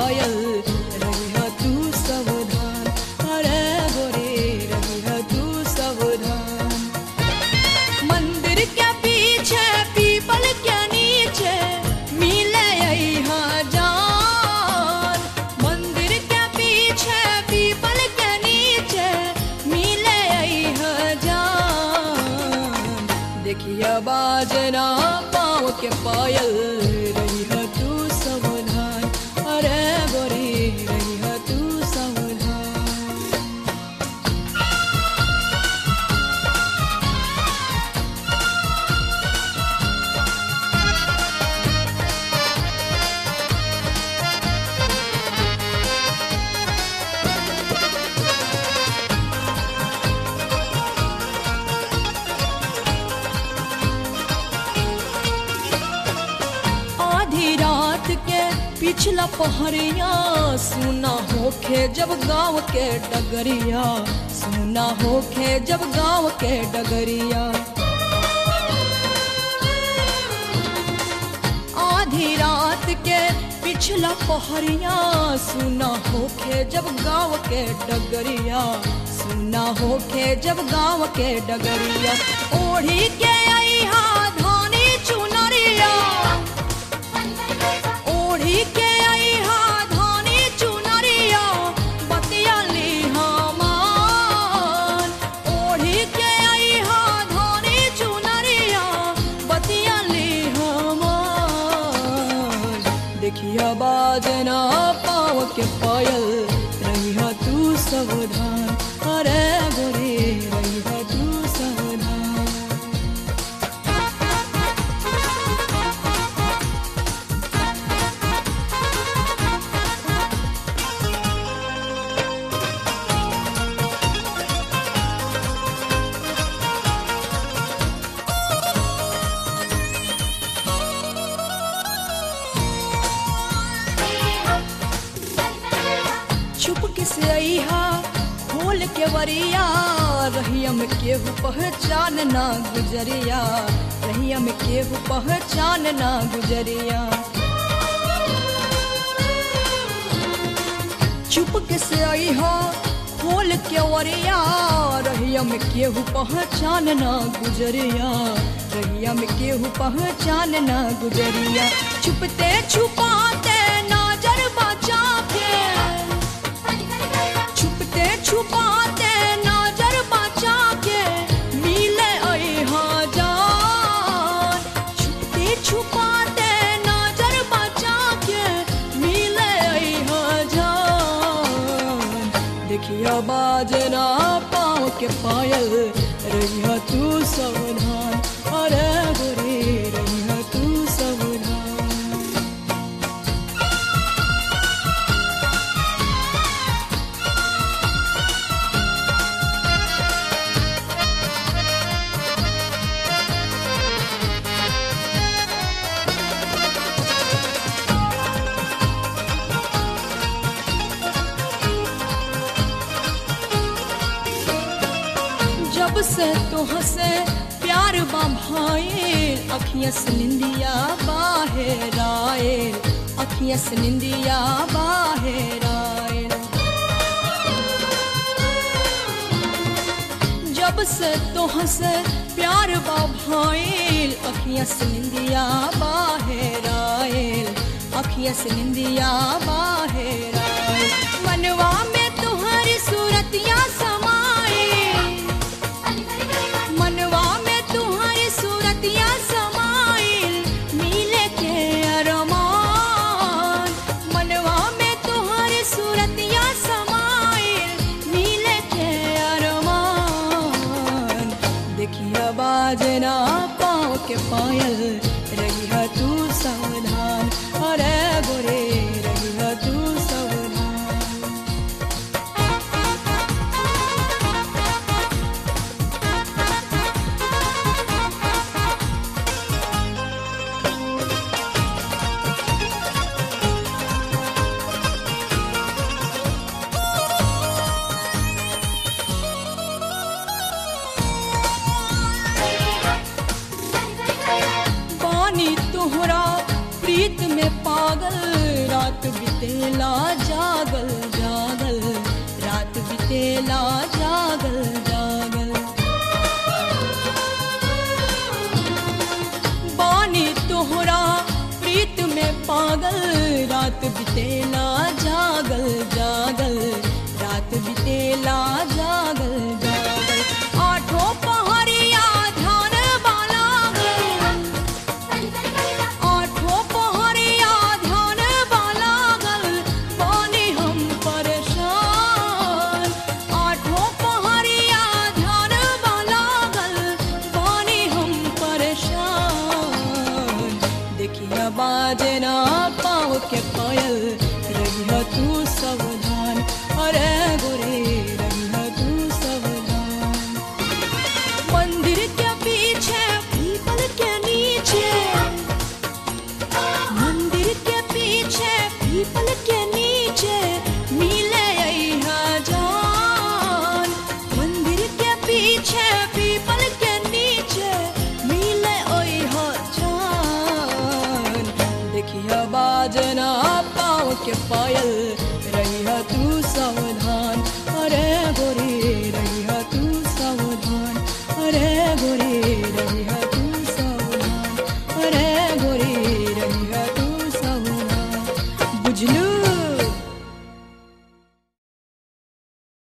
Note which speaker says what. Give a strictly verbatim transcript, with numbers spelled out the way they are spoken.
Speaker 1: पायल रहिया तू सावधान, अरे गोरे रहिया तू सावधान। मंदिर के पीछे पीपल के नीचे मिले यहाँ जान, मंदिर के पीछे पीपल के नीचे मिले यहाँ जान। देखिया बाजना पाँव के पायल रहिया तू सावधान, अरे गोरी रहिया तू सावधान। आधी रात के पिछला पहरिया सुना होखे जब गाँव के डगरिया, सुना होखे जब गाँव के डगरिया। आधी रात के पिछला पहरिया सुना होखे जब गाँव के डगरिया, सुना होखे जब गाँव के डगरिया। ओढ़ी के अइहा धानी चुनरिया, ओढ़ी के अइहा धानी चुनरिया, बतिया लिहा मान। ओढ़ी के अइहा धानी चुनरिया, बतिया लिहा मान। देखिया बाजना पाँव के पायल रहिया तू सावधान, अरे गोरे रहिया तू सावधान। चुपके से अइहा खोल के वरिया, रहिया में केहू पहचान ना गुजरिया, रहिया में केहू पहचान ना गुजरिया। चुपके से अइहा खोल के वरिया, रहिया में केहू पहचान ना गुजरिया, रहिया में केहू पहचान ना गुजरिया। छुपते छुपाते नजर बचा के, छुपते छुपाते नजर बचा के मिले अइहा जान। छुपते छुपाते नजर बचा के मिले अइहा जान। देखिया बाजना पाँव के पायल रहिया तू सावधान, अरे गोरे रहिया तू सावधान। जब से तुहसे प्यार बा भाई, अखियाँ से निंदिया बाहर आए, अखियाँ से निंदिया बाहर आए। जब से तुहसे प्यार बा भाई, अखियाँ से निंदिया बाहर आए, अखियाँ से निंदिया बाहर आए। मनवा में तुम्हारी सूरतिया समाए, मनवा में तुम्हारी सूरतिया समाइल, मिले के अरमान। मनवा में तुम्हारी सूरतिया समाइल, मिले के अरमान। देखिया बाजना पाँव के पायल रहिया तू सावधान, अरे गोरे रहिया तू सावधान। रात बितेला जागल जागल, रात बितेला जागल जागल। बानी तोहरा प्रीत में पागल, रात बितेला जागल जागल, रात बितेला जागल जागल। आठों पहरिया ध्यान बाला गल, आठों पहरिया ध्यान बाला गल, बानी हम परेशान। आठों पहरिया ध्यान बाला गल, बानी हम परेशान। देखिया बाजे ना पाँव के पायल, रहिया तू सावधान, अरे गोरे रहिया तू सावधान। मंदिर के पीछे पीपल के नीचे, मंदिर के पीछे पीपल के नीचे मिले अइहा जान। मंदिर के पीछे पीपल के नीचे मिले अइहा जान। देखिया बाजना पाँव के पायल, रहिया तू सावधान,